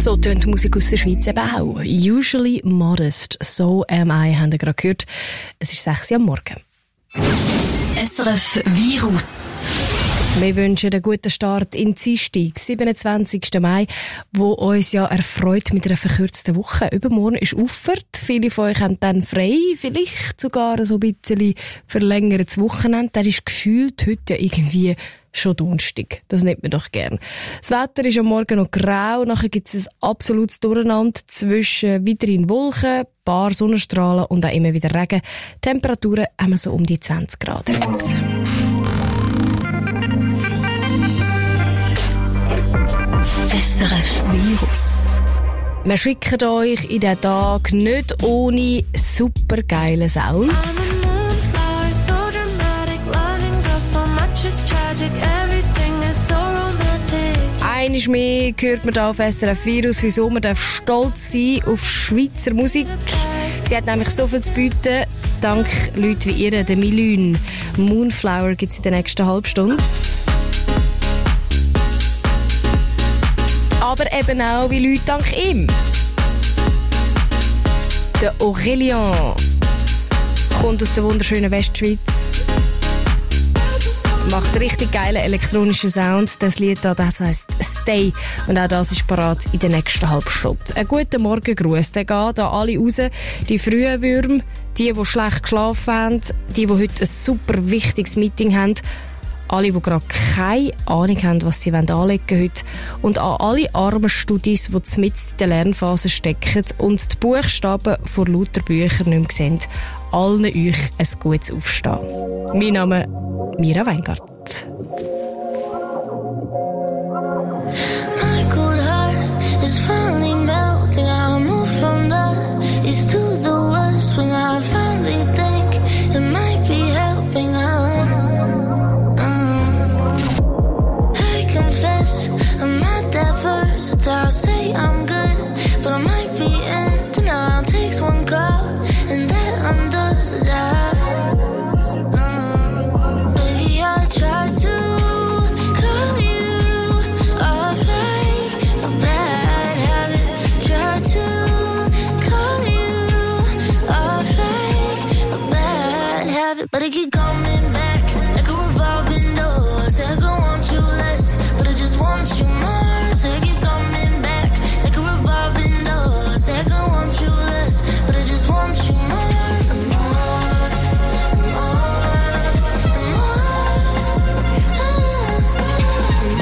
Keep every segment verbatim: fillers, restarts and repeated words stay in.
So tönt die Musik aus der Schweiz eben auch. Usually modest, so am I, haben wir gerade gehört. Es ist sechs Uhr am Morgen. S R F Virus. Wir wünschen einen guten Start in Dienstag, siebenundzwanzigsten Mai, wo uns ja erfreut mit einer verkürzten Woche. Übermorgen ist Auffahrt. Viele von euch haben dann frei, vielleicht sogar so ein bisschen verlängertes Wochenende. Das ist gefühlt heute ja irgendwie schon Donnerstag. Das nimmt man doch gern. Das Wetter ist am Morgen noch grau, nachher gibt es ein absolutes Durcheinander zwischen weiterhin Wolken, paar Sonnenstrahlen und auch immer wieder Regen. Temperaturen haben wir so um die zwanzig Grad jetzt. S R F Virus. Wir schicken euch in diesen Tag nicht ohne supergeile Sounds. Einmal mehr hört man hier auf S R F Virus, wieso man darf stolz sein auf Schweizer Musik. Sie hat nämlich so viel zu bieten. Dank Leuten wie ihr, der Milün. Moonflower gibt es in der nächsten halben Stunde. Aber eben auch wie Leute dank ihm. Der Aurélien kommt aus der wunderschönen Westschweiz. Macht richtig geile elektronische Sounds. Das Lied hier, das heisst Stay. Und auch das ist parat in der nächsten halben Stunde. Ein guter Morgengruß. Der geht an alle raus. Die frühen Würmer, die, die schlecht geschlafen haben, die, die heute ein super wichtiges Meeting haben. Alle, die gerade keine Ahnung haben, was sie anlegen wollen heute. Und an alle armen Studis, die mitten in der Lernphase stecken und die Buchstaben vor lauter Büchern nicht mehr sehen. Allen euch ein gutes Aufstehen. Mein Name Mira Weingart. My cold heart is finally melting. I move from the east to the west when I finally think it might be helping. Uh, uh. I confess I'm not that versatile. Say I'm good, but I might be in denial. Takes one call and that undoes the doubt. But I keep coming back like a revolving door. Say I don't want you less, but I just want you more. Say I keep coming back like a revolving door. Say I don't want you less, but I just want you more. And more, and more, and more. And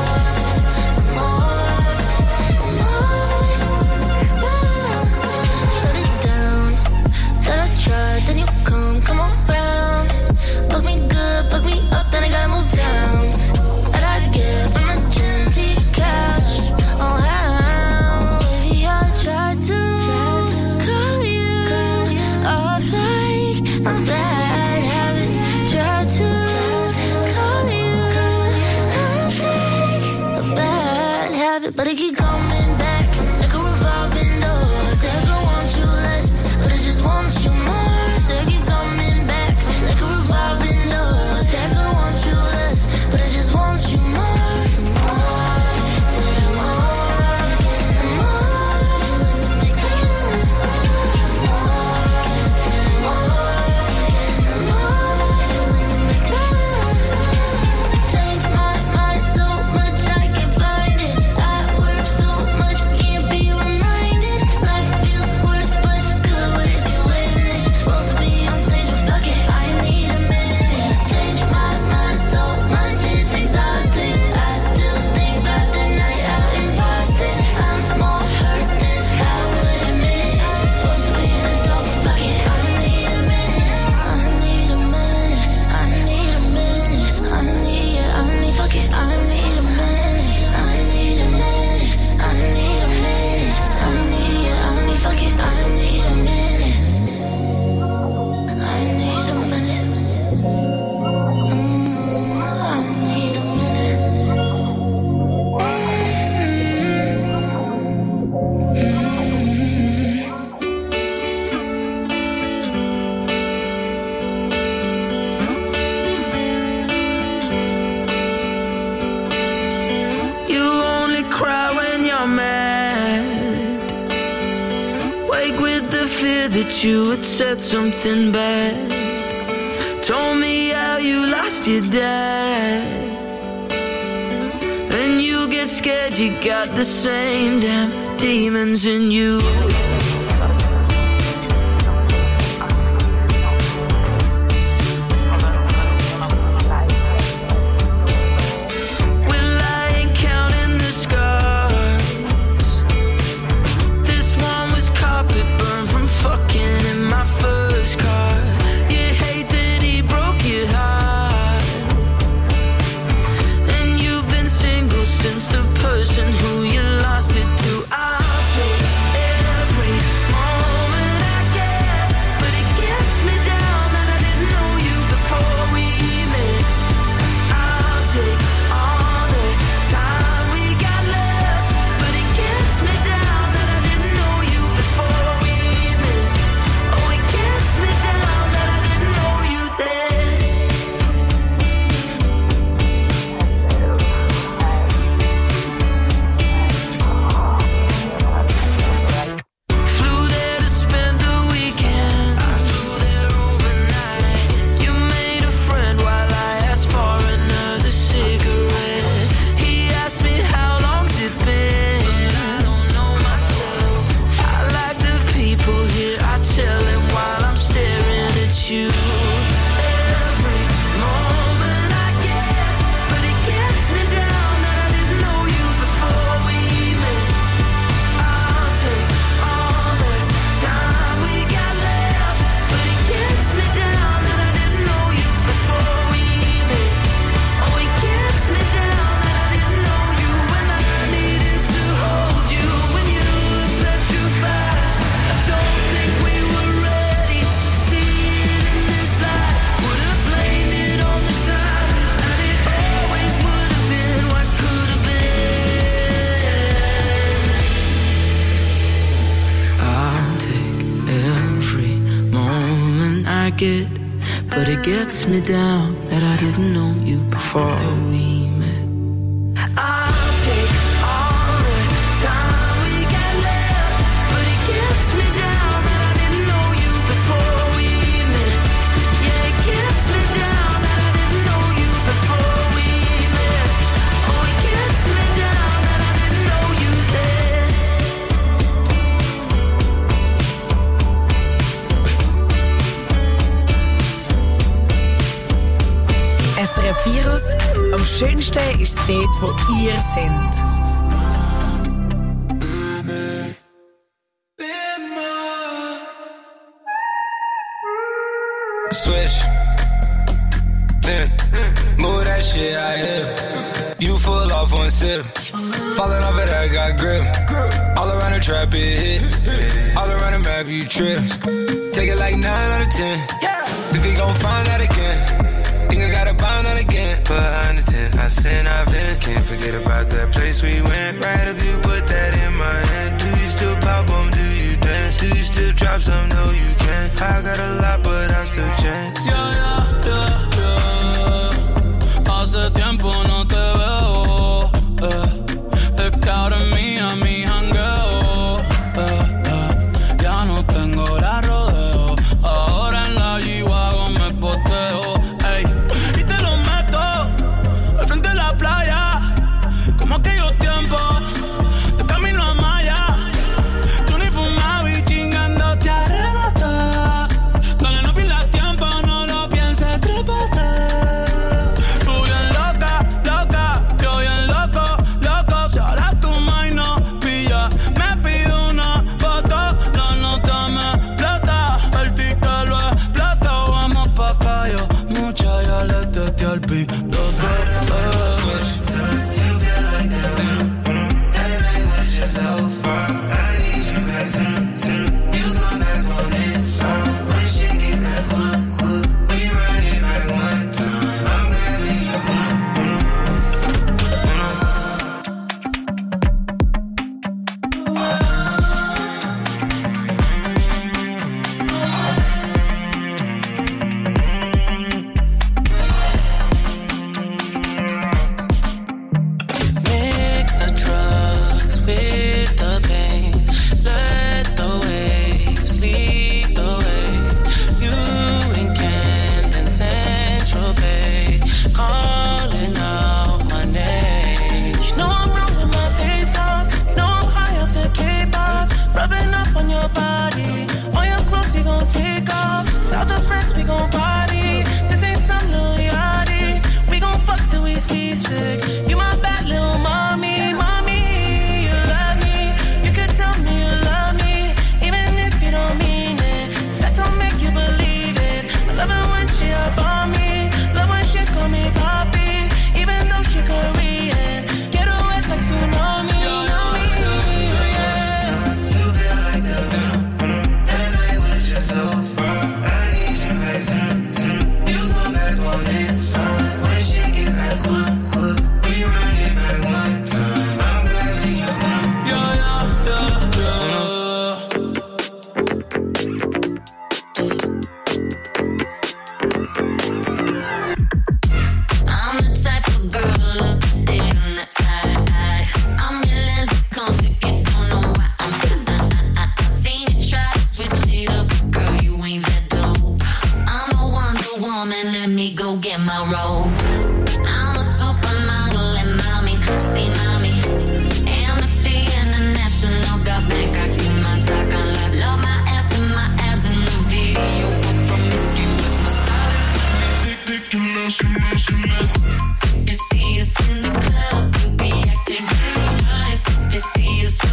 more, and more. Shut it down. Thought I tried, then you come, come on. Fuck me good, fuck me up, then I gotta move down. How'd I get from the gym to your couch? Oh, how? Maybe I tried to call you off like my bad habit. Tried to call you off like a bad habit, but I keep coming back like a revolving door. Say I don't want you less, but I just want you more. Say I keep coming back like a revolving door. Say I don't want you less, but I just want you more. Change my mind so much I can't find it. I work so much fear that you had said something bad. Told me how you lost your dad. And you get scared, you got the same damn demons in you. Who you lost it to, I'll take every moment I get, but it gets me down that I didn't know you before we met. I'll take all the time we got left, but it gets me down that I didn't know you before we met. Oh, it gets me down that I didn't know you then. You every moment I get, but it gets me down that I didn't know you before we met. I'll take all the time we got left, but it gets me down that I didn't know you before we met. Oh, it gets me down that I didn't know you when I needed to hold you, when you were petrified. I don't think we were ready to see this light. Would have blamed it on the time, and it always would have been what could have been. I'll take every moment I get, but it gets me down that I didn't know you before we met. I'll take all the time we got left, but it gets me down that I didn't know you before we met. Yeah, it gets me down that I didn't know you before we met. Oh, it gets me down that I didn't know you then. S R F Virus. Am schönsten ist es dort, wo ihr seid. Switch, then move that shit out here. You full off one sip, falling off it, I got grip. All around the trap, it hit. All around the map, you trip. Take it like nine out of ten. Think they gon' find out again. Think I gotta find out again. But I understand, I sin, I've been. Can't forget about that place we went. Right after you put that in my hand. Do you still pop on? Do you dance? Do you still drop some? No, you can't. I got a lot, but I still chance. Yeah, yeah, yeah, yeah. Hace tiempo no te veo. Eh. Es que ahora es mía, mi jangueo. Eh, eh. Ya no tengo la rodeo. Ahora en la G-Wagon me poteo. Ey, y te lo meto al frente de la playa. Como aquellos tiempos de camino a Maya. Tú ni fumabas y chingando te arrebata. Dale, no pierdas tiempo, no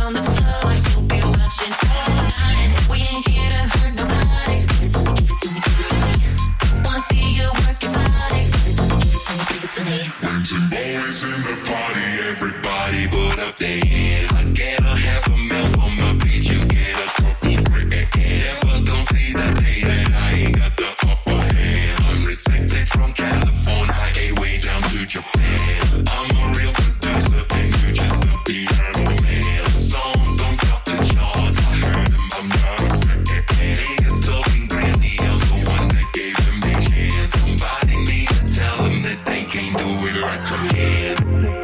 on the floor, you'll be watching all night. We ain't here to hurt nobody. Give it to me, give it to me, give it to me. Wanna see you work your body. Give it to me, give it to me, give it to me. When some boys in the party, everybody put up their hands. I get a half a mil for my beat, you get a couple bricks. Never gon' see the day that I ain't got the upper hand. Unrespected from California, A way down to Japan. I'm a real producer, and you just a piano man. Songs don't top the charts, I heard them, I'm not a fan. Niggas talking crazy, I'm the one that gave them the chance. Somebody need to tell them that they can't do it like I can.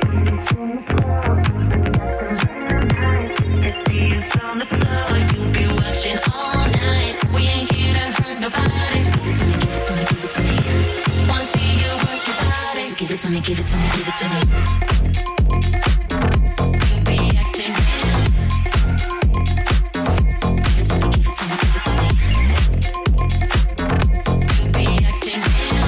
It's on the floor, you'll be watching all night. We ain't here to hurt nobody. So give it to me, give it to me, give it to me. Wanna see you work your body. So give it to me, give it to me, give it to me. You'll be acting real. Give it to me, give it to me, give it to me. You'll be acting real.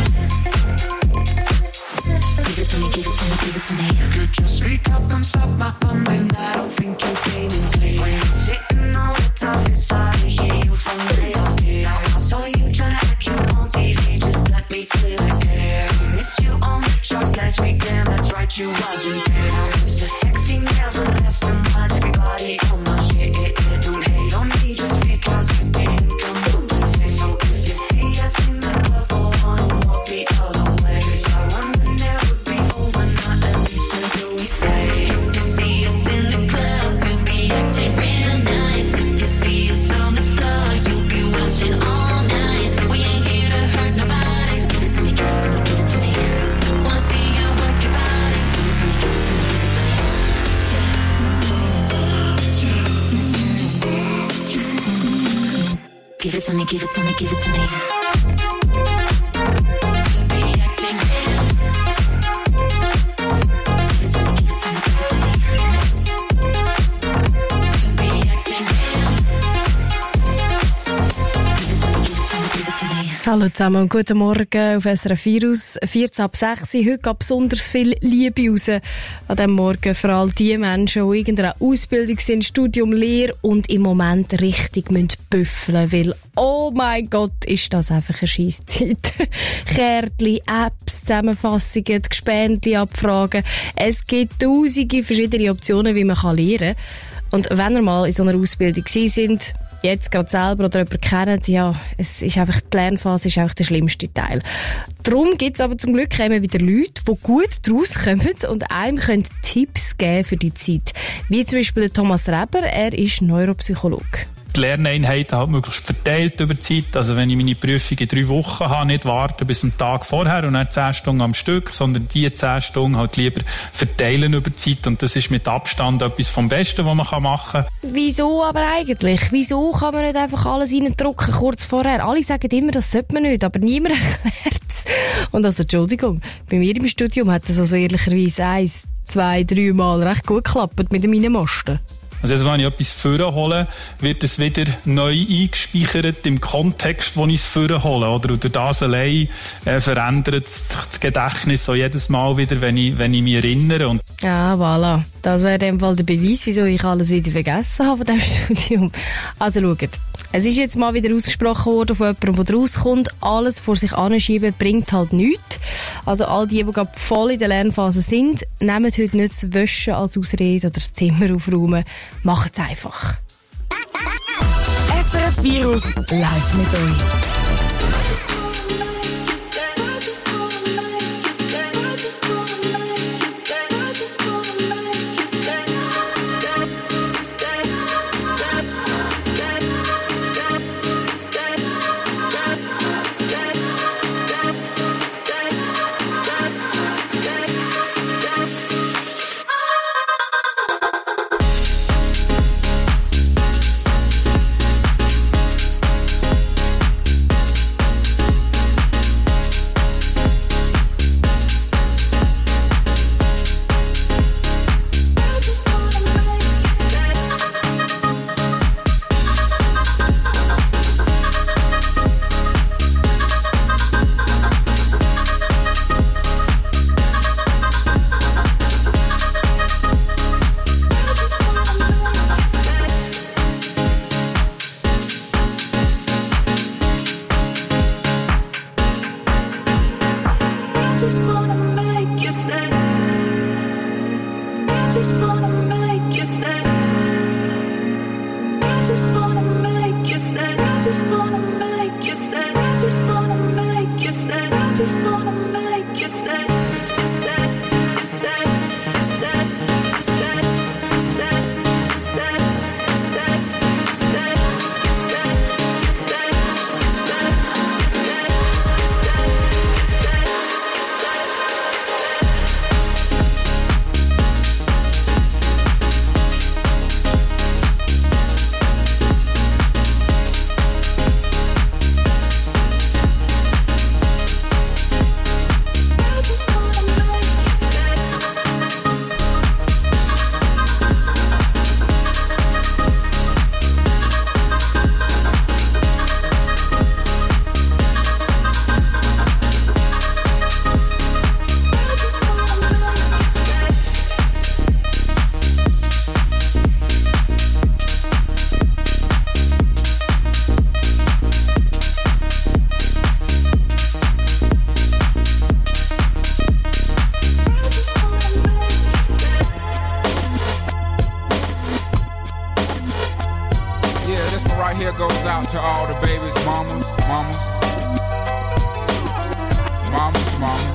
Give it to me, give it to me, give it to me. Could you speak up and stop my bumming? I don't think you came in clear. When you're sitting all the time beside me, hear you from way up here. Now I saw you trying to act you on T V, just let me clear the air. We missed you on shots last week, damn, that's right, you wasn't there. Now it's the sexy never left them minds, everybody on my shit. Don't hate on me just because you didn't come up with it. So if you see us in the club, go on and walk the other way. 'Cause I want to never be over, not at least until we say. If you see us in the club, we'll be acting real nice. If you see us on the floor, you'll be watching all night. We ain't here to hurt nobody. So give it to me, give it to me, give it to me. Wanna see you work your body. So give it to me, give it to me, give it to me. Give it to me, give it to me, give it to me. You'll be acting real. Give it to me, give it to me, give it to me. You'll be acting real. Give it to me, give it to me, give it to me. Hallo zusammen und guten Morgen auf S R F Virus. vierzehn ab sechs. Heute geht besonders viel Liebe raus an diesem Morgen. Vor allem die Menschen, die irgendeine Ausbildung sind, Studium, Lehre und im Moment richtig büffeln müssen. Weil, oh mein Gott, ist das einfach eine Scheisse-Zeit. Kärtchen, Apps, Zusammenfassungen, Gespendli abfragen. Es gibt tausende verschiedene Optionen, wie man lernen kann. Und wenn ihr mal in so einer Ausbildung gewesen sind, jetzt gerade selber oder jemanden kennt, ja, es ist einfach, die Lernphase ist einfach der schlimmste Teil. Darum gibt es aber zum Glück immer wieder Leute, die gut daraus kommen und einem können Tipps geben für die Zeit. Wie zum Beispiel der Thomas Reber, er ist Neuropsychologe. Die Lerneinheiten halt möglichst verteilt über die Zeit. Also wenn ich meine Prüfung in drei Wochen habe, nicht warten bis am Tag vorher und dann zehn Stunden am Stück, sondern die zehn Stunden halt lieber verteilen über die Zeit. Und das ist mit Abstand etwas vom Besten, was man machen kann. Wieso aber eigentlich? Wieso kann man nicht einfach alles reindrücken kurz vorher? Alle sagen immer, das sollte man nicht, aber niemand erklärt es. Und also, Entschuldigung, bei mir im Studium hat das also ehrlicherweise eins, zwei, drei Mal recht gut geklappt mit meinen Masten. Also jetzt, wenn ich etwas vorhole, wird es wieder neu eingespeichert im Kontext, wo ich es vorhole. Oder durch das allein äh, verändert sich das Gedächtnis so jedes Mal wieder, wenn ich, wenn ich mich erinnere. Und ja, voilà. Das wäre in dem Fall der Beweis, wieso ich alles wieder vergessen habe von diesem Studium. Also schaut, es ist jetzt mal wieder ausgesprochen worden von jemandem, der rauskommt. Alles vor sich anschieben bringt halt nichts. Also all die, die gerade voll in der Lernphase sind, nehmen heute nicht das Waschen als Ausrede oder das Zimmer aufräumen. Macht es einfach. S R F Virus live mit euch. here goes out to all the babies, mamas, mamas. Mamas, mamas.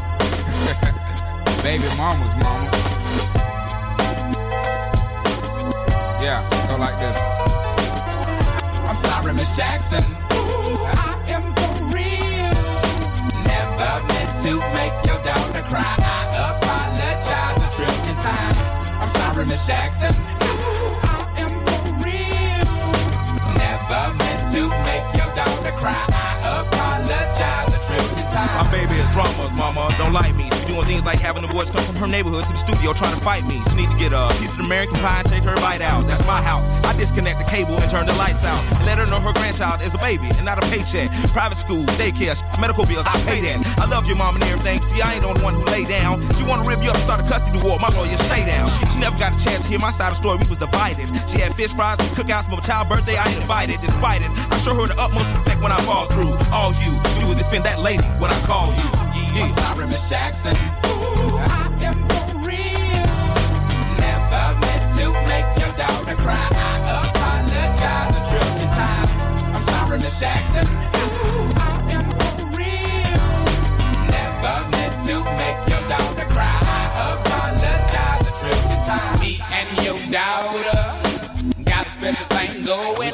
Baby mamas, mamas. Yeah, go like this. I'm sorry, Miss Jackson. Ooh, I am for real. Never meant to make your daughter cry. I apologize a trillion times. I'm sorry, Miss Jackson. Ooh, I am for real. Never meant to make your daughter cry. I apologize a trillion times. My baby is drama, mama, don't like me. She doing things like having the boys come from her neighborhood to the studio trying to fight me. She need to get a piece of American pie and take her bite out. That's my house. I disconnect the cable and turn the lights out. And let her know her grandchild is a baby and not a paycheck. Private school, daycare, medical bills, I pay that. I love your mom and everything. See, I ain't the only one who lay down. She wanna rip you up and start a custody war. My lawyer, stay down. She never got a chance to hear my side of the story. We was divided. She had fish fries and cookouts for my child's birthday. I ain't invited. Despite it, I show her the utmost respect when I fall through. All you do is defend that lady when I call you. I'm sorry, Miss Jackson. Ooh, I am for real. Never meant to make your daughter cry. I apologize a trillion times. I'm sorry, Miss Jackson. Ooh, I am for real. Never meant to make your daughter cry. I apologize a trillion times. Me and your daughter got a special thing going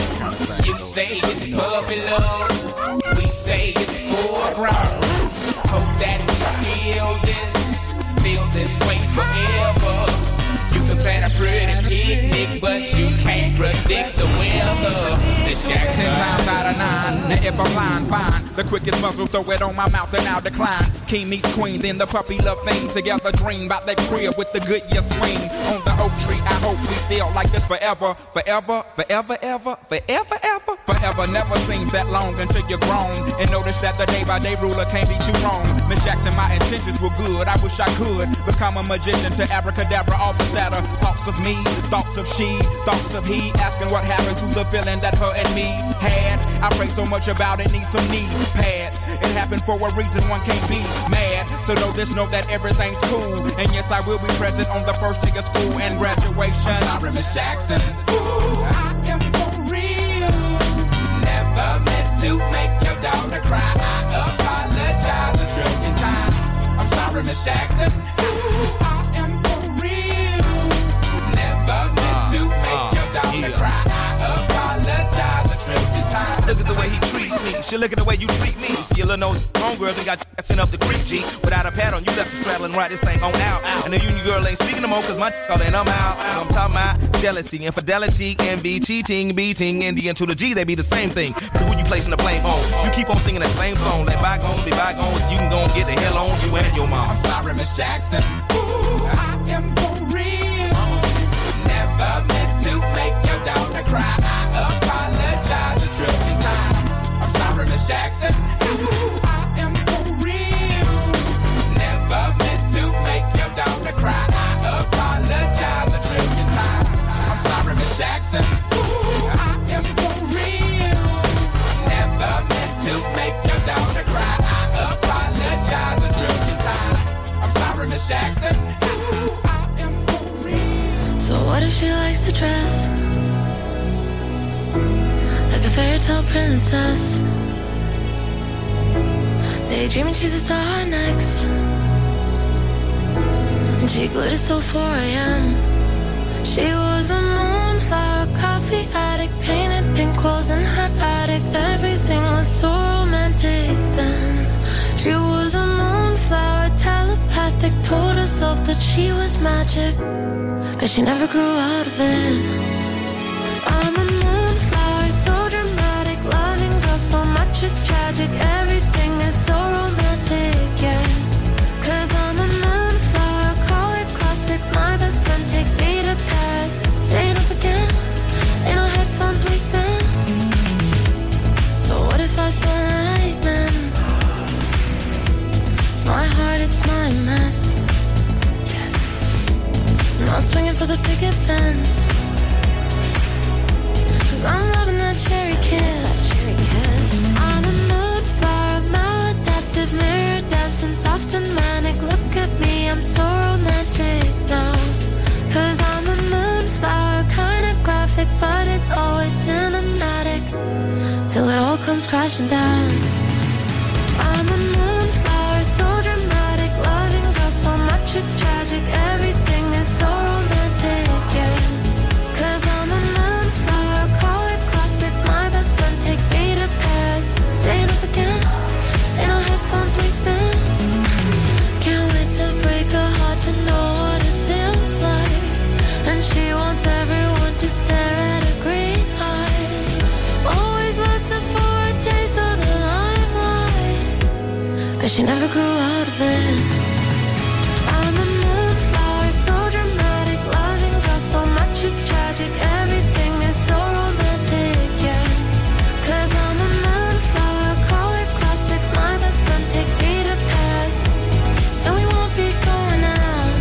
on. You say it's puppy love. We say it's full grown. Hope that we feel this, feel this way forever. You can plan a pretty picnic, but you can't predict the weather. This Jackson times out of nine. Now if I'm lying, fine. The quickest muzzle, throw it on my mouth and I'll decline. King meets queen, then the puppy love thing. Together dream about that crib with the good year swing. On the oak tree, I hope we feel like this forever. Forever, forever, ever, forever, ever. Forever never seems that long until you're grown. And notice that the day by day ruler can't be too wrong. Miss Jackson, my intentions were good. I wish I could become a magician to abracadabra all the sadder. Thoughts of me, thoughts of she, thoughts of he. Asking what happened to the feeling that her and me had. I pray so much about it, need some knee pads. It happened for a reason, one can't be mad. So know this, know that everything's cool. And yes, I will be present on the first day of school and graduation. I'm sorry, Miss Jackson. Ooh, I am for real. Never meant to make your daughter cry. I apologize a trillion times. I'm sorry, Miss Jackson. Ooh, I am for real. Never meant to make your daughter cry. I apologize a trillion times. Look at the way he treats me. She look at the way you treat me. See your little nose homegirl then got you sent up the creek, G. Without a pad on, you left the straddle and ride this thing on out. And the union girl ain't speaking no more cause my all and I'm out. I'm talking about jealousy, infidelity, envy, cheating, beating, and the N to the G, they be the same thing. But who you placing the blame on? You keep on singing that same song. Let bygones be bygones. You can go and get the hell on you and your mom. I'm sorry, Miss Jackson. Ooh, I am for real. Never meant to make your daughter cry. I apologize a trillion times. I'm sorry, Miss Jackson. Ooh, I am for real. Never meant to make your daughter cry. I apologize a trillion times. I'm sorry, Miss Jackson. Ooh, I am for real. Never meant to make your daughter cry. I apologize a trillion times. I'm sorry, Miss Jackson. Ooh, I am for real. So what if she likes to dress like a fairy tale princess? Daydreaming she's a star next, and she glittered till four a.m. She was a moonflower, coffee addict, painted pink walls in her attic. Everything was so romantic then. She was a moonflower, telepathic, told herself that she was magic, cause she never grew out of it. I'm a moonflower, so dramatic, loving girl so much it's tragic. Everything is so romantic, yeah. Cause I'm a moonflower, call it classic. My best friend takes me to Paris. Staying up again, in our headphones we spin. So what if I feel like men? It's my heart, it's my mess. Not swinging for the picket fence, cause I'm loving that cherry kiss. Cherry kiss. I'm a moonflower, maladaptive, comes crashing down. I'm a moonflower, so dramatic, loving God so much it's tragic. Everything is so romantic, yeah. Cause I'm a moonflower, call it classic. My best friend takes me to Paris. Staying up again, in our headphones we spin. Can't wait to break her heart to know what it feels like. And she wants everyone to stare at her green eyes. Always lusting for a taste of the limelight. Cause she never grew out of it. I'm a moonflower, so dramatic, loving God so much it's tragic. Everything is so romantic, yeah. Cause I'm a moonflower, call it classic. My best friend takes me to Paris. And we won't be going out.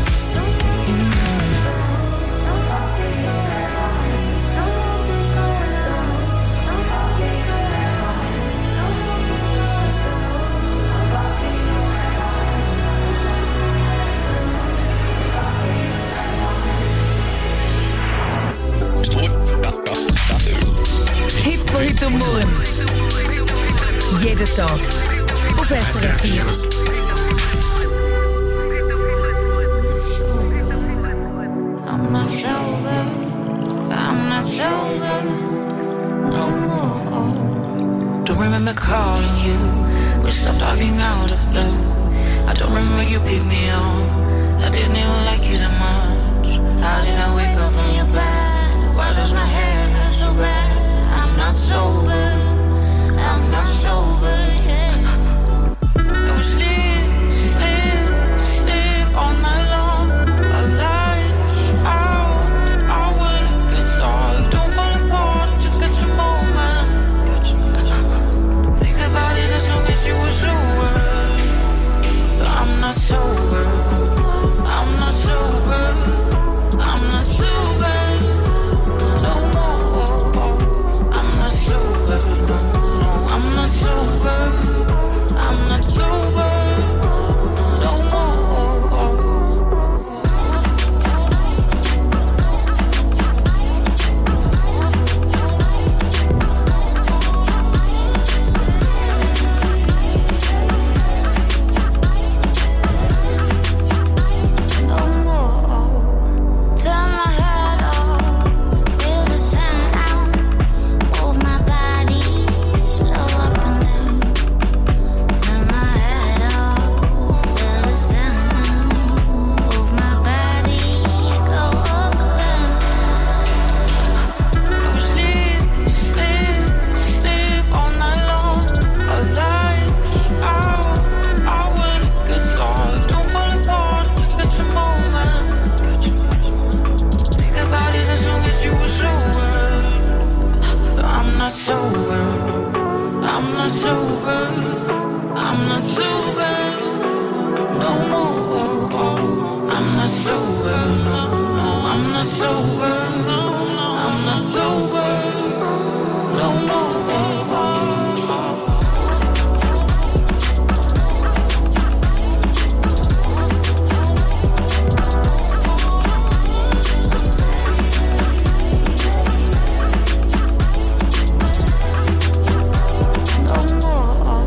Hits von heute und morgen. Jeden Tag. Auf S R F vier. I'm not sober, I'm not sober no more. Don't remember calling you. We stopped talking out of blue. I don't remember you picked me up. I didn't even like you that much. How did I wake up in your bed? Why does my hair hurt so bad? I'm not sober, I'm not sober, yeah. No sleep, sleep, sleep all night long. Our lights out, I wouldn't get started. Don't fall apart, just catch a moment. Think about it as long as you were sober. But I'm not sober, I'm not sober, I'm not sober no more. I'm not sober, no, no, I'm not sober, I'm not sober no more. No more. Turn my head off, feel the sound. Move my body, slow up and down. Turn my head off, feel the sound. Move my body, go up and down. No sleep, sleep, sleep all night long. Our lights out, I wouldn't get started. Don't fall apart, just catch a moment. Think about it as long as you were sober. But I'm not sober, I'm not sober, I'm not sober no more. I'm not sober, no, no, I'm not sober, I'm not sober no more. No more.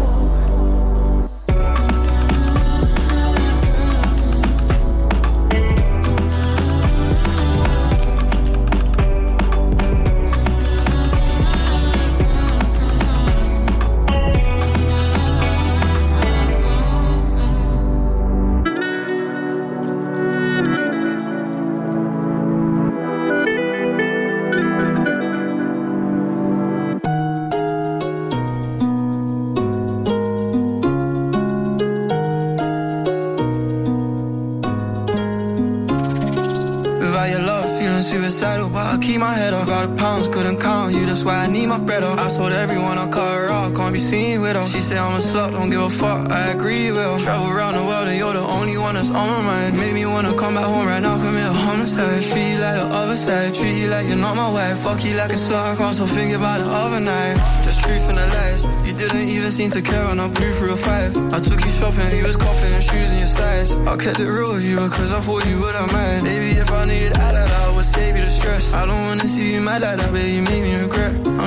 Without your love, feeling suicidal, but I keep my head up. All the pounds couldn't count you, that's why I need my bread up. I told everyone I cut her off, can't be seen with her. She said I'm a slut, don't give a fuck, I agree with her. Travel around the world and you're the only one that's on my mind. Made me wanna come back home right now, commit a homicide. Treat you like the other side, treat you like you're not my wife. Fuck you like a slut, I can't stop thinking about the other night. There's truth in the lies, you didn't even seem to care when I blew through a five. I took you shopping, you was copping and shoes in your size. I kept it real with you because I thought you wouldn't mind. Baby, if I knew you'd act like that, I would save you the stress. I don't wanna see you mad like that, baby, you make me regret. I'm taking back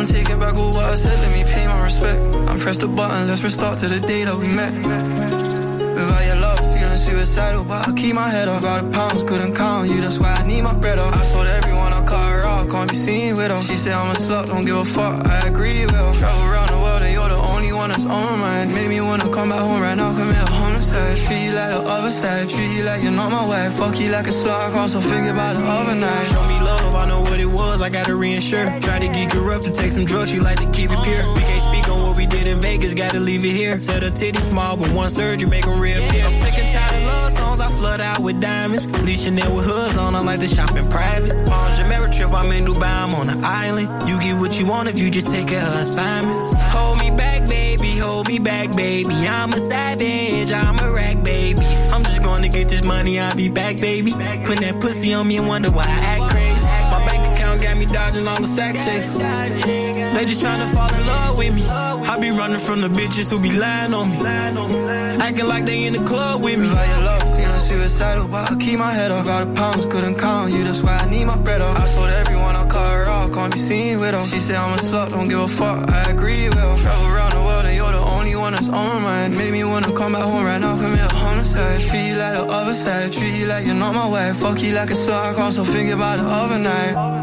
back with what I said, let me pay my respect. I'm pressed the button, let's restart to the day that we met. Without your love, feeling suicidal, but I keep my head up. Out of pounds, couldn't count you, that's why I need my bread up. I told everyone I cut her out, can't be seen with her. She said I'm a slut, don't give a fuck, I agree with her. Travel around the world and you're the only one that's on my mind. Made me wanna come back home right now, commit a homicide. Treat you like the other side, treat you like you're not my wife. Fuck you like a slut, I can't stop thinking about the other night. Show me love, I know what it was, I gotta reinsure. Try to geek her up to take some drugs, she like to keep it pure. We can't speak on what we did in Vegas, gotta leave it here. Said her titty small, but one surgery make them reappear. I'm sick and tired of love songs, I flood out with diamonds. Leave Chanel with hoods on, I like to shop in private. On Jamaica trip, I'm in Dubai, I'm on the island. You get what you want if you just take care of assignments. Hold me back, baby, hold me back, baby. I'm a savage, I'm a rag, baby. I'm just gonna get this money, I'll be back, baby. Put that pussy on me and wonder why I act crazy. My bank account got me dodging all the sack chasers. They just tryna fall in love with me. I be running from the bitches who be lying on me. Acting like they in the club with me. Without your love, feeling suicidal, but I keep my head up. Out of pounds, couldn't count you, that's why I need my bread up. I told everyone I cut her out, can't be seen with her. She said I'm a slut, don't give a fuck, I agree with her. Travel around the world and you're the only one that's on my mind. Made me wanna come back home right now, commit a homicide. Treat you like the other side, treat you like you're not my wife. Fuck you like a slut, I can't stop thinking about the other night.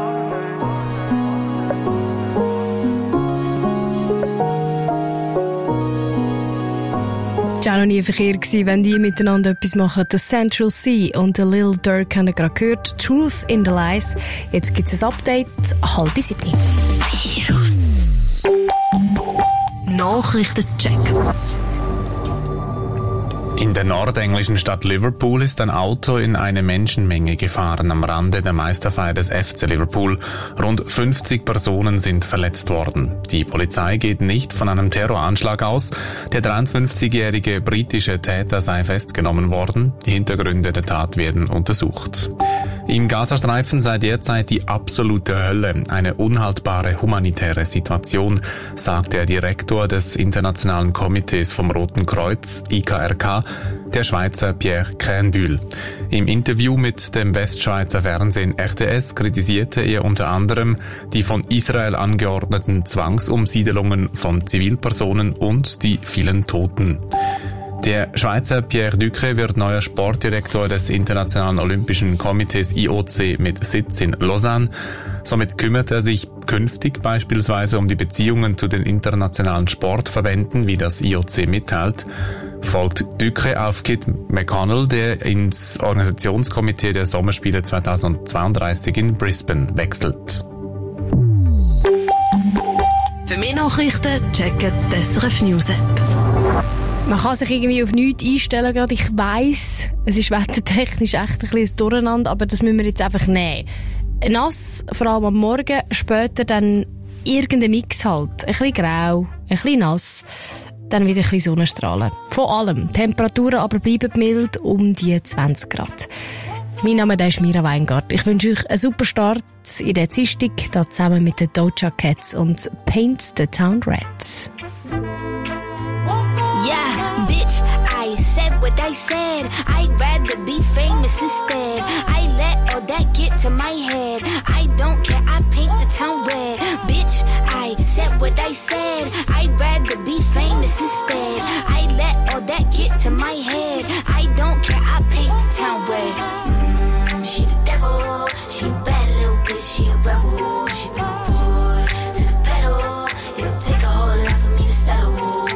Es war auch noch nie Verkehr gewesen, wenn die miteinander etwas machen. The Central Sea und der Lil Durk haben gerade gehört. Truth in the Lies. Jetzt gibt es ein Update, halb sieben. Virus. Nachrichtencheck. In der nordenglischen Stadt Liverpool ist ein Auto in eine Menschenmenge gefahren am Rande der Meisterfeier des F C Liverpool. Rund fünfzig Personen sind verletzt worden. Die Polizei geht nicht von einem Terroranschlag aus. Der dreiundfünfzigjährige britische Täter sei festgenommen worden. Die Hintergründe der Tat werden untersucht. Im Gazastreifen sei derzeit die absolute Hölle, eine unhaltbare humanitäre Situation, sagt der Direktor des Internationalen Komitees vom Roten Kreuz, I K R K, der Schweizer Pierre Krähenbühl. Im Interview mit dem Westschweizer Fernsehen R T S kritisierte er unter anderem die von Israel angeordneten Zwangsumsiedelungen von Zivilpersonen und die vielen Toten. Der Schweizer Pierre Ducret wird neuer Sportdirektor des Internationalen Olympischen Komitees I O C mit Sitz in Lausanne. Somit kümmert er sich künftig beispielsweise um die Beziehungen zu den internationalen Sportverbänden, wie das I O C mitteilt. Folgt Ducret auf Kit McConnell, der ins Organisationskomitee der Sommerspiele zweitausendzweiunddreißig in Brisbane wechselt. Für mehr Nachrichten checken die S R F News App. Man kann sich irgendwie auf nichts einstellen gerade. Ich weiss, es ist wettertechnisch echt ein bisschen ein Durcheinander, aber das müssen wir jetzt einfach nehmen. Nass, vor allem am Morgen, später dann irgendein Mix halt. Ein bisschen grau, ein bisschen nass, dann wieder ein bisschen Sonnenstrahlen. Von allem. Temperaturen aber bleiben mild, um die zwanzig Grad. Mein Name ist Mira Weingart. Ich wünsche euch einen super Start in der Dienstag, da zusammen mit den Doja Cats und Paint the Town Red. Yeah, bitch, I said what I said. I'd rather be famous instead. I let all that get to my head. I don't care, I paint the town red. Bitch, I said what I said. I'd rather be famous instead. I let all that get to my head. I don't care, I paint the town red. Mm, she the devil, she a bad little bitch, she a rebel. She put her foot to the pedal. It'll take a whole lot for me to settle.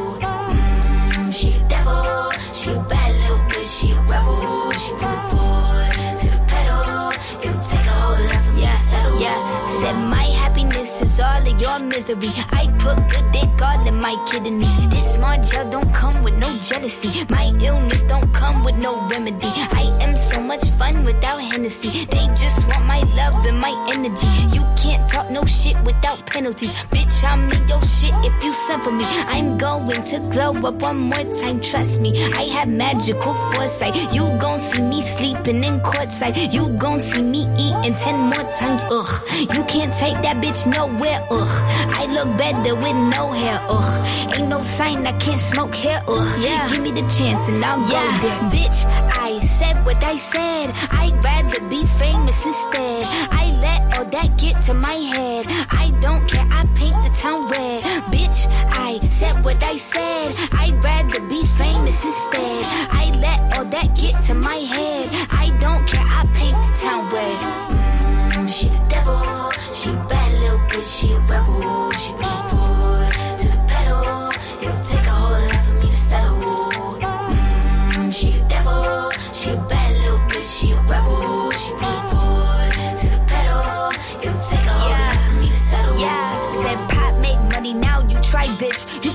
She a bad little bitch, she a rebel. She put her foot to the pedal. It'll take a whole lot for me to settle. Yeah, said my happiness is all of your misery. I put good dick all in my kidneys. This small gel don't come with no jealousy. My illness don't come with no remedy. I am so much fun without Hennessy. They just want my love and my energy. You can't talk no shit without penalties. Bitch, I'm in your shit if you send for me. I'm going to glow up one more time, trust me. I have magical foresight. You gon' see me sleeping in courtside. You gon' see me eating ten more times, ugh. You can't take that bitch nowhere, ugh. I look better with no hair, ugh. Ain't no sign I can't smoke hair, ugh. Yeah. Give me the chance and I'll yeah. go there. Bitch, I said what I said. I'd rather be famous instead. I let all that get to my head. I don't care, I paint the town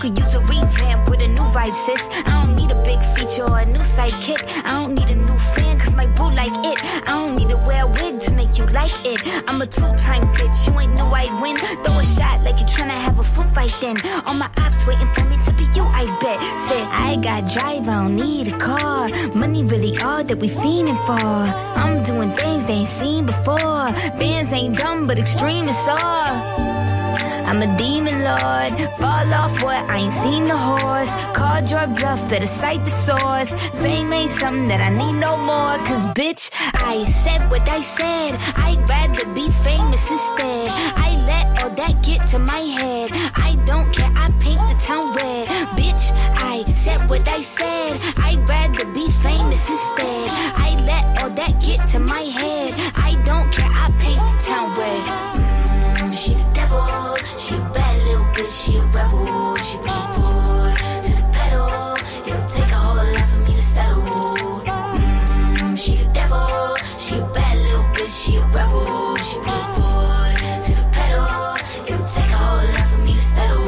could use a revamp with a new vibe, sis. I don't need a big feature or a new sidekick. I don't need a new fan, cause my boo like it. I don't need to wear a wig to make you like it. I'm a two-time bitch, you ain't knew I'd win. Throw a shot like you tryna have a foot fight then. All my ops waiting for me to be you, I bet. Say, I got drive, I don't need a car. Money really all that we fiending for. I'm doing things they ain't seen before. Bands ain't dumb, but extreme is all. I'm a demon lord. Fall off what? I ain't seen the horse. Called your bluff, better cite the source. Fame ain't something that I need no more. Cause bitch, I said what I said. I'd rather be famous instead. I let all that get to my head. I don't care, I paint the town red. Bitch, I said what I said. I'd rather be famous instead. I let all that get to my head. I don't care, I paint the town red. Mm, she the devil. She a bad little bitch, she a rebel. She put her foot to the pedal. It'll take a whole lot for me to settle. Mmm, she the devil. She a bad little bitch, she a rebel. She put her foot to the pedal. It'll take a whole lot for me to settle.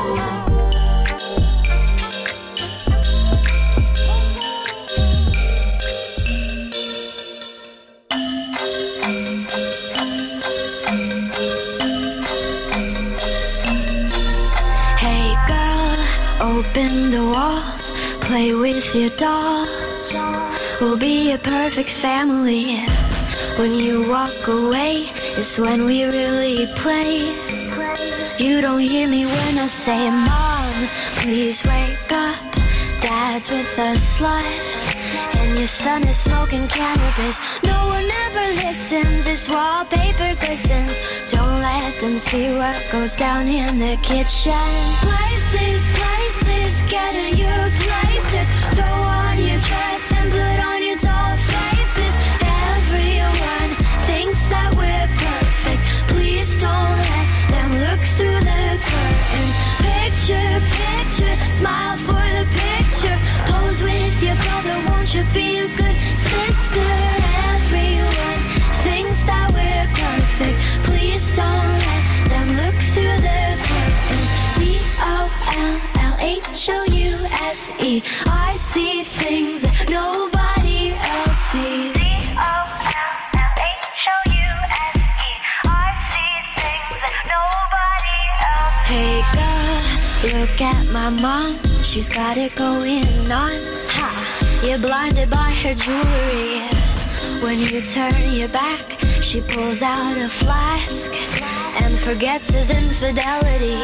Open the walls, play with your dolls. We'll be a perfect family. When you walk away, it's when we really play. You don't hear me when I say, Mom, please wake up. Dad's with a slut, and your son is smoking cannabis. No one ever listens, this wallpaper glistens. Don't let them see what goes down in the kitchen. Places, places, get in your places. Throw on your dress and put on your doll faces. Everyone thinks that we're perfect. Please don't let them look through the curtains. Picture, picture, smile for the picture. Pose with your brother, won't you be a good sister? Everyone thinks that we're perfect. Please don't let them look through the curtains. D O L L H O U S E. I see things that nobody else sees. D O L L H O U S E. I see things that nobody else sees. Hey girl, look at my mom. She's got it going on. Ha! You're blinded by her jewelry. When you turn your back, she pulls out a flask and forgets his infidelity.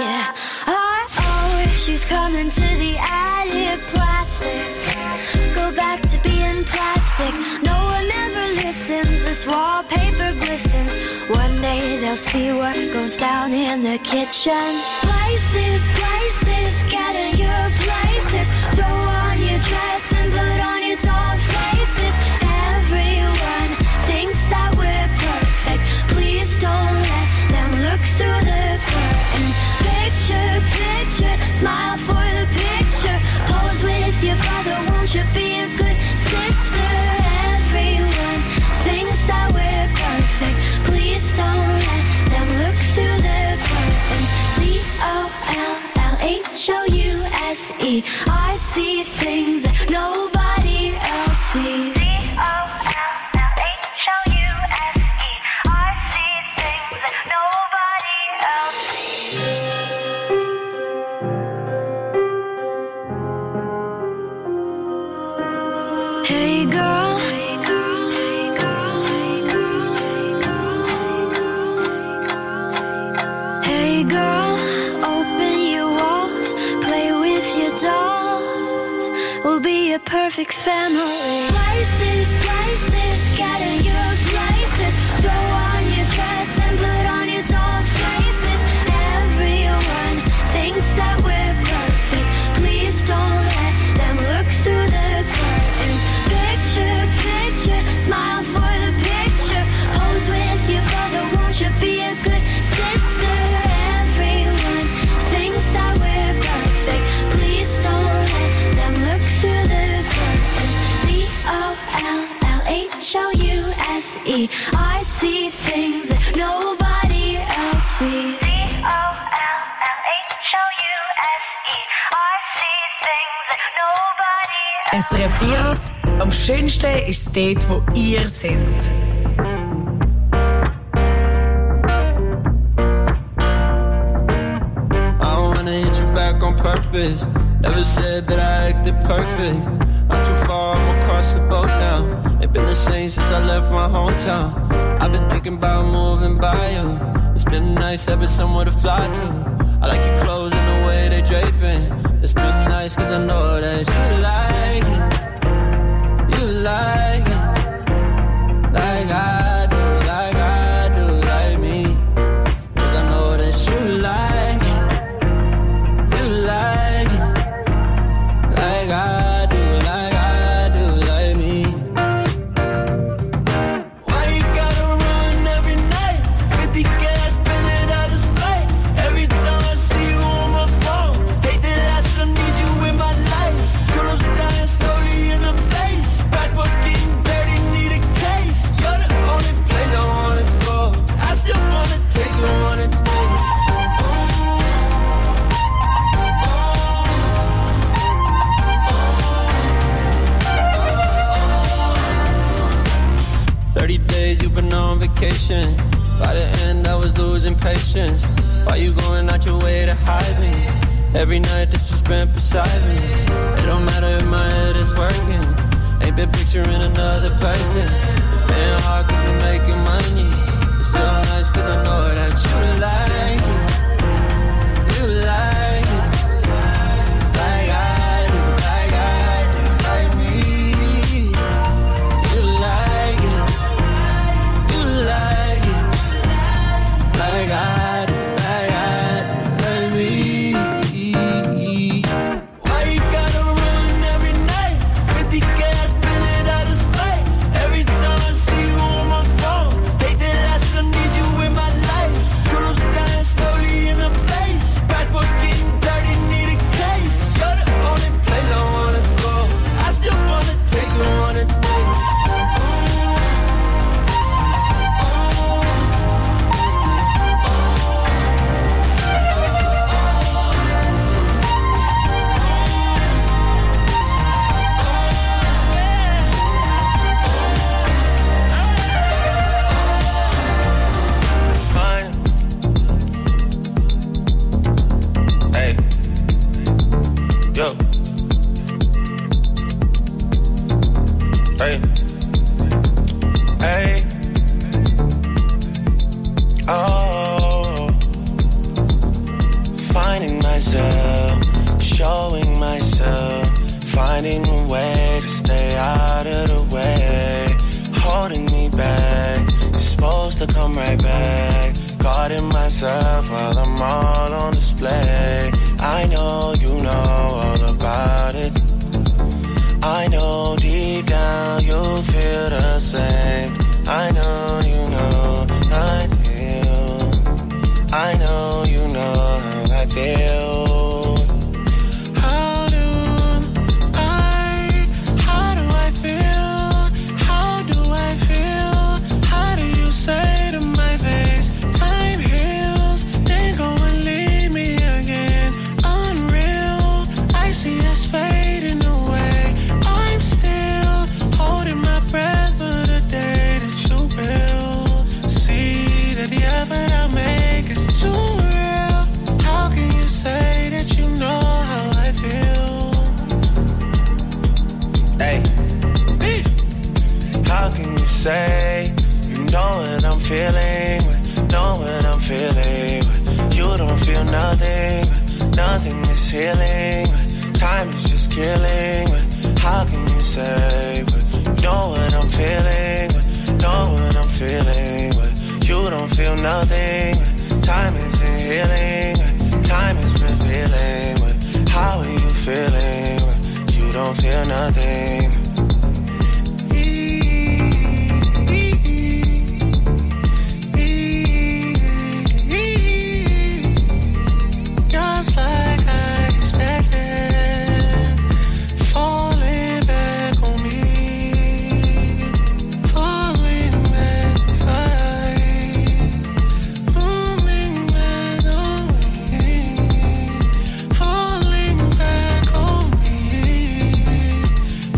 Uh-oh, she's coming to the attic. Plastic, go back to being plastic. No one ever listens, this wallpaper glistens. One day they'll see what goes down in the kitchen. Places, places, get in your places. Throw on your dress and put on your doll faces. Everyone thinks that we're perfect. Please don't let them look through the curtains. Picture, picture, smile for the picture. Pose with your brother, won't you be a good sister? Everyone thinks that we're perfect. Please don't let them look through the curtains. D O L L H O U S E. I see things that nobody else sees. D O L L H O U S E. I see things that nobody else sees. Hey girl, hey girl, hey girl, hey girl, hey girl, open your walls, play with your dolls. We'll be a perfect family. Places, places, get in your places. Throw on your dress and put on your doll faces. Everyone thinks that we're perfect. Please don't let them look through the curtains. Picture, picture, smile for the picture. Pose with your brother, won't you be a good sister? Everyone thinks that we're perfect. Please don't let them look through the curtains. D O L L H O U S E. I see things that nobody else sees. D O L L H O U S E. S R F Virus. Am schönsten ist es dort, wo ihr seid. I don't wanna hit you back on purpose. Never said that I acted perfect. I'm too far, I'm across the boat now. Ain't been the same since I left my hometown. I've been thinking about moving by you. It's been nice having somewhere to fly to. I like your clothes and the way they draping. It's been nice cause I know that you like it. You like it. Like I do, like I do, like me. Cause I know that you like it. You like it. Like I do, like I do, like me. Why you gotta run every night? fifty gas, spend it out of spite. Every time I see you on my phone, hate that I still need you in my life. Tulips dying slowly in the face. Passport's getting dirty, need a case. You're the only place I wanna go. I still wanna take you on a date. Thirty days you've been on vacation. By the end I was losing patience. Why you going out your way to hide me? Every night that you spent beside me. It don't matter if my head is working. Ain't been picturing another person. It's been hard cause we're making money. It's still nice cause I know that you like it. You like it. Like I do, like I do, like me. You like it. You like it. Like I do, like I do, like me. Why you gotta run every night? fifty gas, spend it out of spite. Every time I see you on my phone, hate that I still need you in my life. Tulips dying slowly in the face. Passport's getting dirty, need a case. You're the only place I wanna go. I still wanna take you on a date. Fine. Hey. Yo. Hey. Hey. Oh. Finding myself, showing myself, finding a way to stay out of the way, holding me back, supposed to come right back, guarding myself while I'm all on display. I know you know all about it. I know deep down you feel the same. I know you know I feel. I know you know how I feel. How do I, how do I feel? How do I feel? How do you say to my face, time heals, then go and leave me again? Unreal, I see us fading away. I'm still holding my breath for the day that you will see that the effort I make is too real. How can you say that you know how I feel? Hey, how can you say you know what I'm feeling, know what I'm feeling? You don't feel nothing, nothing is healing. Time is just killing. How can you say you know what I'm feeling, know what I'm feeling? You don't feel nothing. Time isn't healing. Time is revealing. How are you feeling? You don't feel nothing. Just like I expected, falling back on me, falling back fine, falling back on me, falling back on me,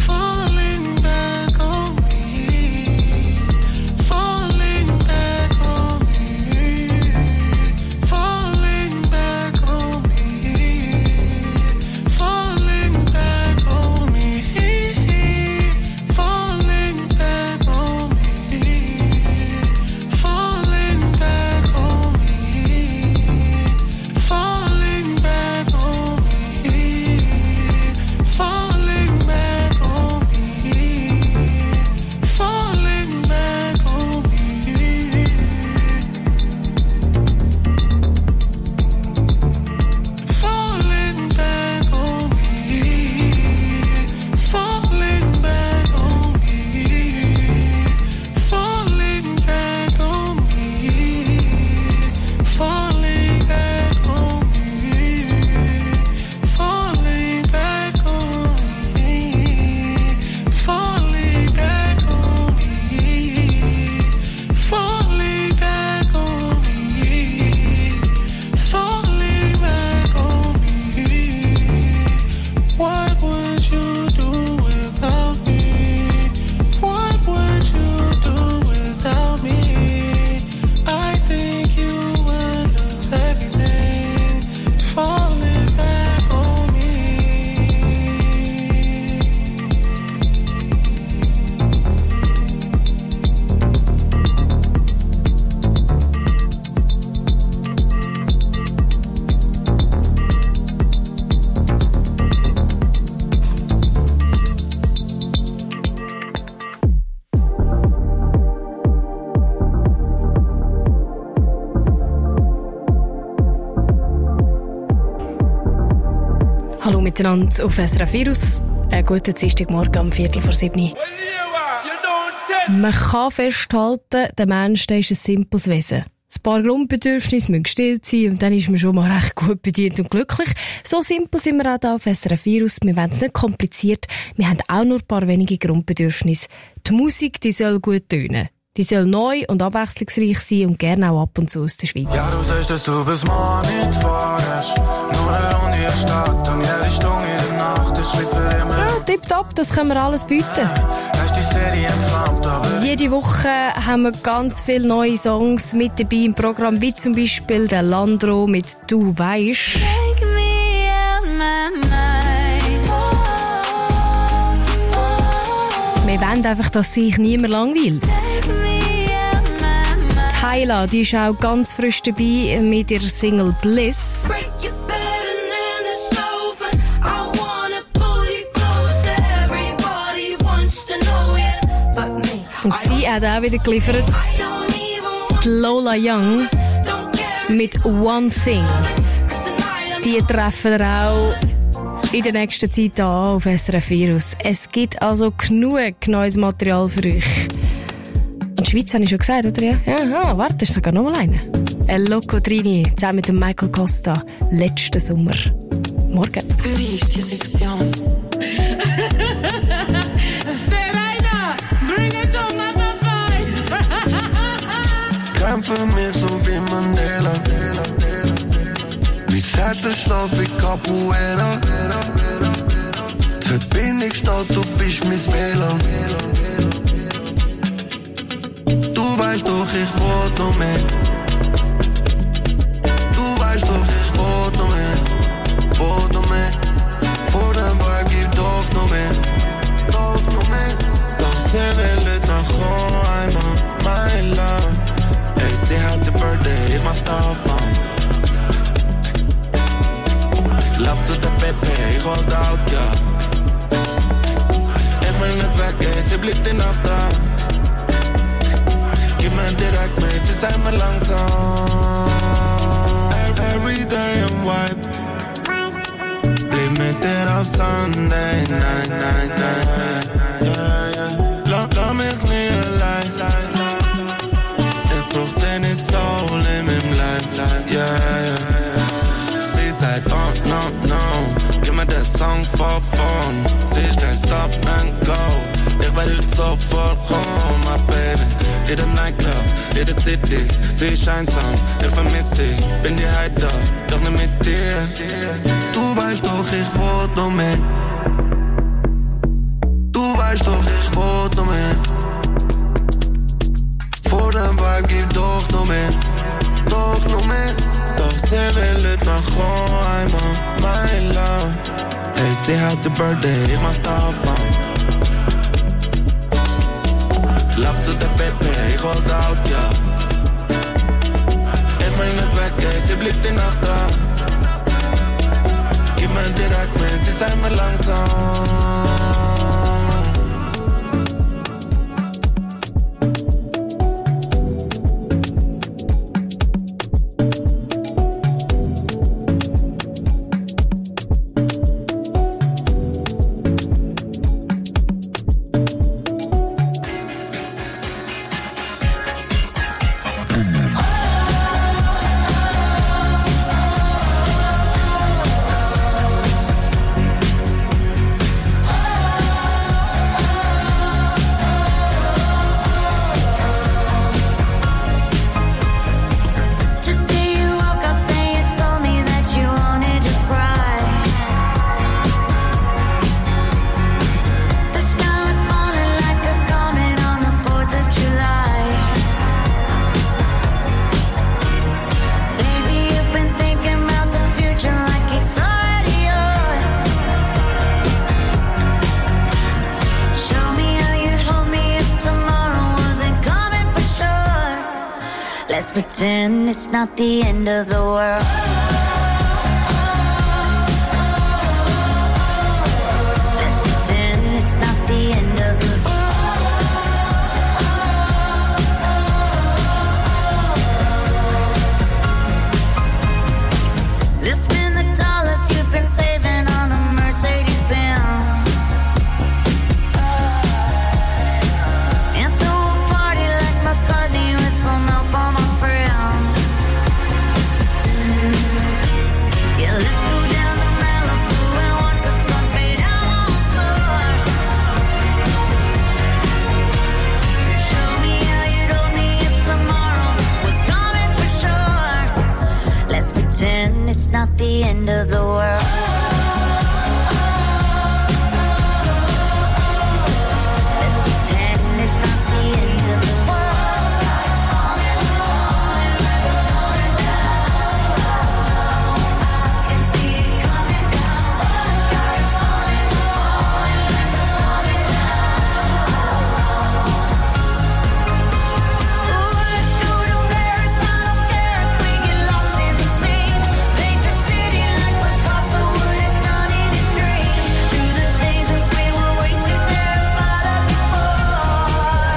Hallo miteinander auf S R F Virus. Einen guten Dienstagmorgen am Viertel vor sieben. Man kann festhalten, der Mensch der ist ein simples Wesen. Ein paar Grundbedürfnisse müssen gestillt sein und dann ist man schon mal recht gut bedient und glücklich. So simpel sind wir auch hier auf S R F Virus. Wir wollen es nicht kompliziert. Wir haben auch nur ein paar wenige Grundbedürfnisse. Die Musik, die soll gut tönen. Die soll neu und abwechslungsreich sein und gerne auch ab und zu aus der Schweiz. Ja, du sagst, dass du bis morgen nicht fahrst. Nur eine Runde in der Stadt und jede Stunde in der Nacht ist wie für immer. Ja, tipptopp, das können wir alles bieten. Hast die Serie entflammt, aber... Jede Woche haben wir ganz viele neue Songs mit dabei im Programm, wie zum Beispiel der Landro mit «Du weisst». Take me out my mind. Wir wollen einfach, dass sich niemand langweilt. Tyla, die ist auch ganz frisch dabei mit ihrer Single «Bliss». Und sie hat auch wieder geliefert. Die Lola Young mit «One Thing». Die treffen wir auch in der nächsten Zeit an auf S R F Virus. Es gibt also genug neues Material für euch. Und die Schweiz habe ich schon gesagt, oder? Ja, ja warte, ist sogar noch mal eine. El Loco Trini, zusammen mit dem Michael Costa, letzten Sommer. Morgen. Zürich ist die Sektion. Serena, bring it on my papai. Kämpfe mich so wie Mandela. Mein Herz schlägt wie Capoeira. Die Verbindung steht, du bist mein W L A N. Du weißt doch, ich wollt noch mehr. Du weißt doch, ich wollt noch mehr. Wollt noch mehr. Vor dem Vibe gibt doch noch mehr. Doch noch mehr. Doch sie will nicht nach Hause einmal, mein Love. Ey, sie hat den Birthday, ich mach davon. Lauf zu der B P, ich hol den Alka. Ich will nicht weggehen, sie bleibt die Nacht da. Gib mir direkt mit, sie sei mir langsam. Every day I'm wipe. Bleib mit dir auf Sunday night, night, night. Yeah, yeah. La, la mich nie allein. Ich brauch deine Soul in meinem Leib, yeah, yeah. Sie sagt, oh no, no, gib mir den Song for fun. Sie ist kein Stop and go. Ich werde heute sofort kommen, my baby. In der Nightclub, in der City. Sie ist einsam, ich vermiss sie. Bin die heute da, doch nicht mit dir. Du weißt doch, ich wollt noch mehr. Du weißt doch, ich wollt noch mehr. Vor dem Vibe gibt doch noch mehr. Doch noch mehr. Doch sie will nicht nach Hause einmal, mein Love. Ey, sie hat den Birthday, ich mach davon. Lauf zu der B P, ich hol den Alka. Ich will nicht weggehen, sie bleibt die Nacht da. Gib mir direkt mit, sie sei mir langsam. Let's pretend it's not the end of the world. Let's pretend it's not the end of the world. Let's spend the dollars you've been saving on a it's not the end of the world. Let's pretend it's not the end of the world. I can see it coming down. The sky is falling, falling, falling down. Ooh, let's go to Paris, I don't care if we get lost in the scene. Paint the city like Picasso would have done it in green. Through the days that we were way too terrified of before.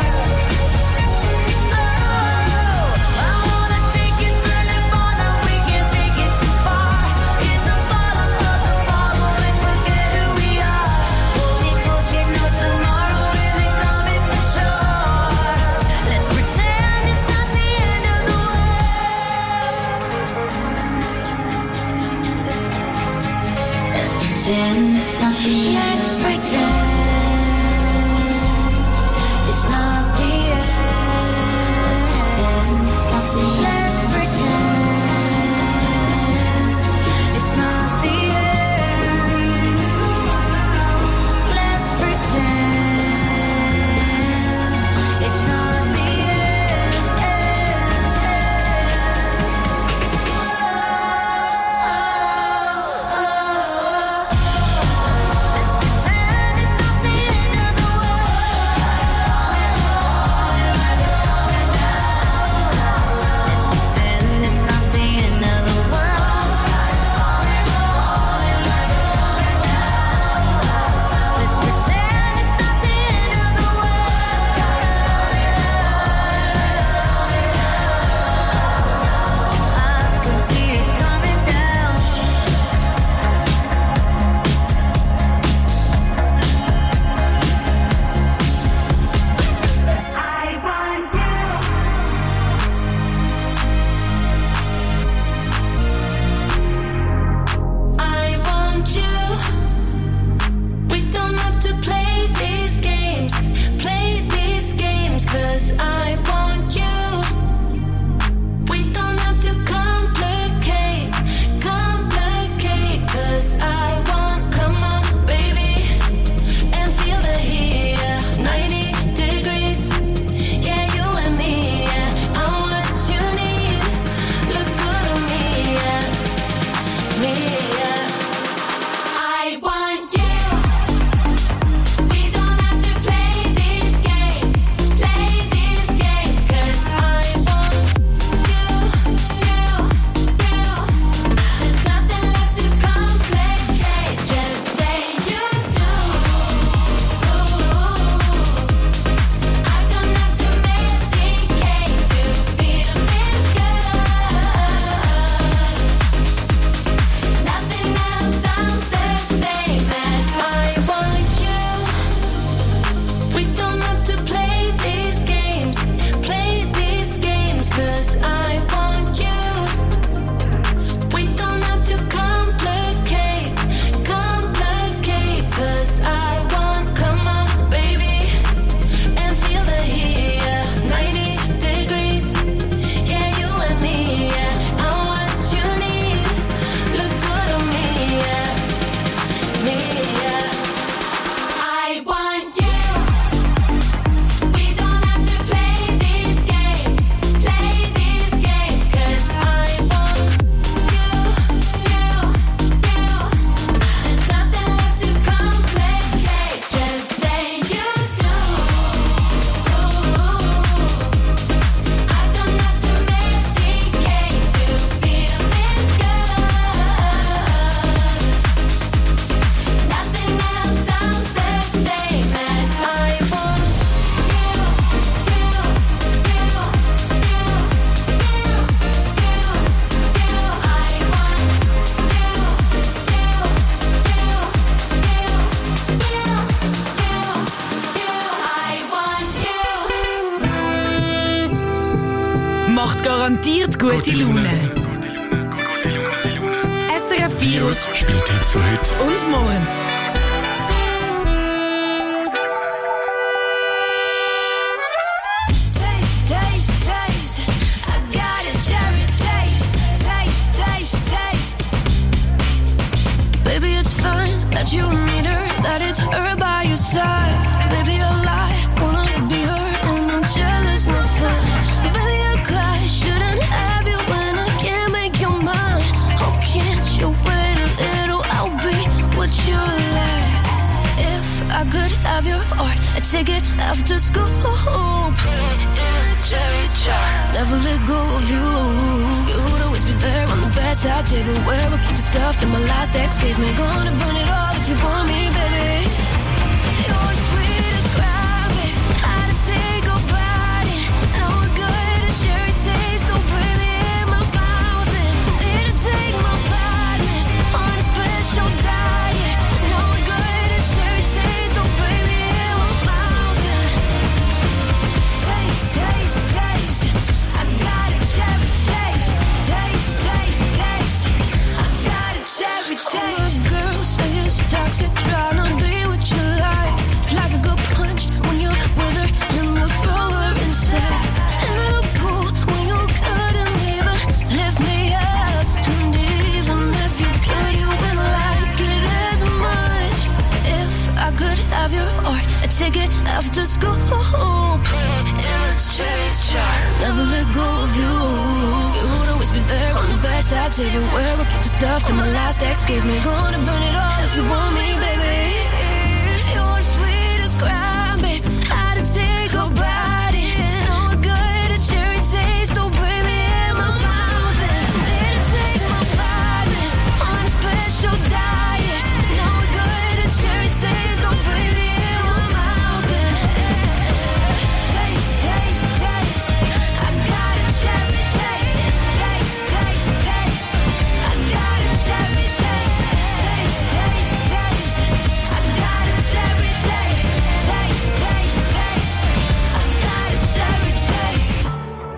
Oh, I wanna take it, turn it on, now we can't take it too far. Hit the bottom of the bottle and forget who we are. Hold me close, you know tomorrow isn't coming for sure. Let's pretend it's not the end of the world. Let's pretend it's not the end. Let's pretend it's not the end. Let's pretend it's not the end. Let's pretend it's not the pretend it's not the end of the world. Let's pretend it's not the end of the world. I can see it coming down. I want you. I want you. We don't have to play these games, play these games, 'cause I want you. We don't have to complicate, complicate, 'cause I want, come on, baby, and feel the heat, yeah, ninety degrees, yeah, you and me, yeah, I'm what you need, look good on me, yeah, me, yeah. I want you. We don't have to play these games, play these games, 'cause I want you, you, you. There's nothing left to complicate, just say you do. I don't have to medicate to feel this good. Nothing else sounds the same as I want you. We don't have to play these games, play these games, 'cause I want you. We don't have to complicate, complicate, 'cause I want, come on, baby, and feel the heat, yeah, ninety degrees, yeah, you and me, yeah, I'm what you need, look good on me, yeah, me, yeah. I want you. We don't have to play these games, play these games, 'cause I want you, you, you. There's nothing left to complicate, just say you do. I don't have to medicate to feel this good. Nothing else sounds the same as I want you, you, you, you, you, you, you. I want you, you, you, you, you, you, you. I want you. Macht garantiert gute Laune. S R F Virus spielt Hits von heute und morgen. Taste, taste, taste. I got a cherry taste. Taste, taste, taste. you like? If I could have your heart, a ticket after school. Never let go of you. You would always be there on the bedside table where we keep the stuff that my last ex gave me. Gonna burn it all if you want me, baby. You're sweet as gravity. How to take a bite. No good, a cherry taste. Don't put me in my mouth. And need to take my badness on a special diet. No good, a cherry taste. Don't put me in my mouth. And taste, taste, taste. I got a cherry taste. Taste, taste, taste. I got a cherry taste. Oh, girl, say it's toxic. Try not to be what you like. It's like a good punch when you're with her. Then we'll throw her inside. And in a pool when you couldn't even lift me up. And even if you could, you wouldn't like it as much. If I could have your heart, a ticket after school. In a cherry jar. Never let go of you. You would always be there on the bedside table where we keep the stuff that my last ex gave me. Gonna burn it all if you want me, baby. You're sweet as cranberry. How to take a bite. No good, a cherry taste. Don't put me in my mouth. And need to take my badness on a special diet. No good, a cherry taste. Don't put me in my mouth. And taste, taste, taste. I got a cherry taste. Taste, taste, taste. I got a cherry taste. Taste, taste, taste. I got a cherry taste. Taste, taste, taste. I got a cherry taste.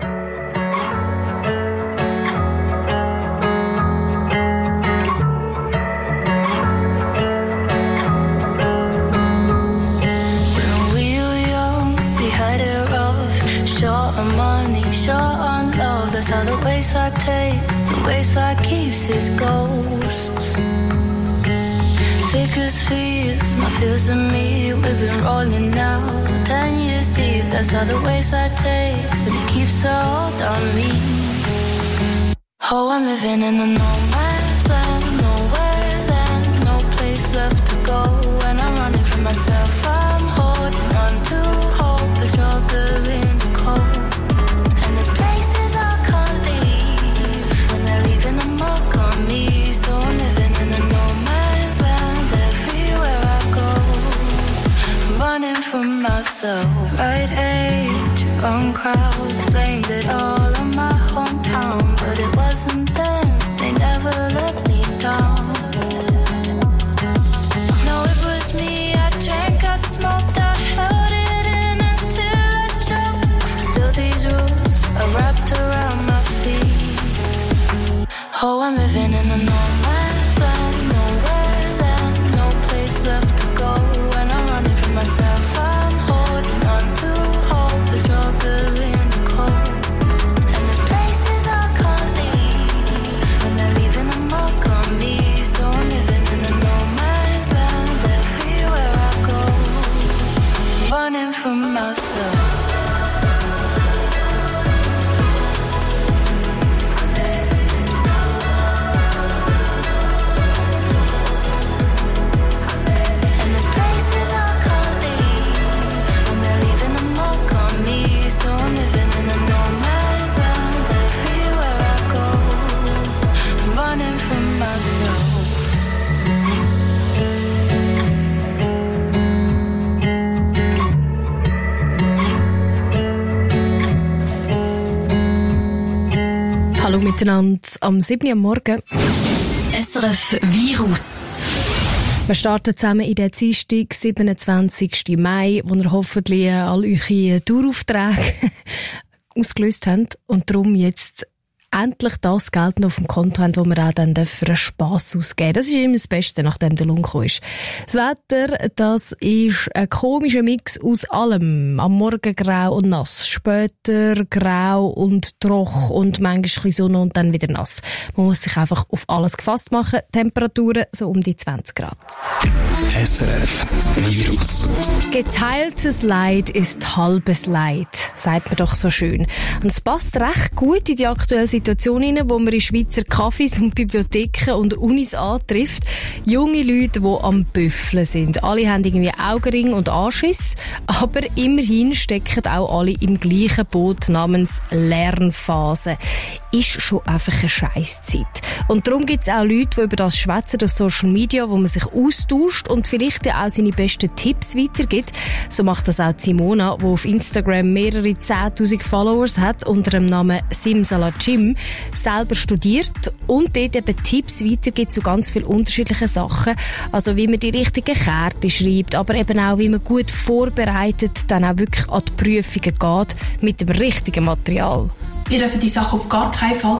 When we were young, we had it rough. Short on money, short on love. That's how the wayside takes. The wayside keeps its ghosts. Thick as fears, my fears and me. We've been rolling now, ten years deep. That's how the wayside takes, and it keeps a hold on me. Oh, I'm living in a no man's land, nowhere land, no place left to go. And I'm running from myself, I'm holding on to hope, the struggle in the cold. And there's places I can't leave when they're leaving a mark on me. So I'm living in a no man's land, everywhere I go. I'm running from myself, right age, wrong crowd. Blamed it all on my hometown, but it wasn't them, they never let me down. No, it was me, I drank, I smoked, I held it in until I choked. Still these rules are wrapped around my feet. Oh, I'm living in a no man's land, nowhere land, no place left to go. And I'm running from myself, I'm holding on to hope, the struggle in the cold. And there's places I can't leave when they're leaving a mark on me. So I'm living in a no man's land, everywhere I go, running from myself. And there's places I can't leave when they're leaving a mark on me. So I'm living in a no man's land, everywhere I go, I'm running from myself. Hallo miteinander am siebten am Morgen. S R F Virus. Wir starten zusammen in den Dienstag, siebenundzwanzigsten Mai, wo ihr hoffentlich all eure Daueraufträge ausgelöst habt und darum jetzt endlich das Geld noch auf dem Konto haben, wo wir auch dann für einen Spass ausgeben. Das ist immer das Beste, nachdem der Lohn gekommen ist. Das Wetter, das ist ein komischer Mix aus allem. Am Morgen grau und nass, später grau und trocken und manchmal ein bisschen Sonne und dann wieder nass. Man muss sich einfach auf alles gefasst machen. Temperaturen so um die zwanzig Grad. S R F Virus. Geteiltes Leid ist halbes Leid, sagt man doch so schön. Und es passt recht gut in die aktuelle Situation, Situation hinein, wo man in Schweizer Cafés und Bibliotheken und Unis antrifft. Junge Leute, die am Büffeln sind. Alle haben irgendwie Augenring und Anschiss, aber immerhin stecken auch alle im gleichen Boot namens Lernphase. Ist schon einfach eine Scheisszeit. Und darum gibt es auch Leute, die über das schwätzen auf Social Media, wo man sich austauscht und vielleicht ja auch seine besten Tipps weitergibt. So macht das auch Simona, die auf Instagram mehrere zehntausend Followers hat, unter dem Namen Simsalajim, selber studiert und dort eben Tipps weitergibt zu ganz vielen unterschiedlichen Sachen. Also wie man die richtigen Karten schreibt, aber eben auch wie man gut vorbereitet dann auch wirklich an die Prüfungen geht mit dem richtigen Material. Wir dürfen die Sache auf gar keinen Fall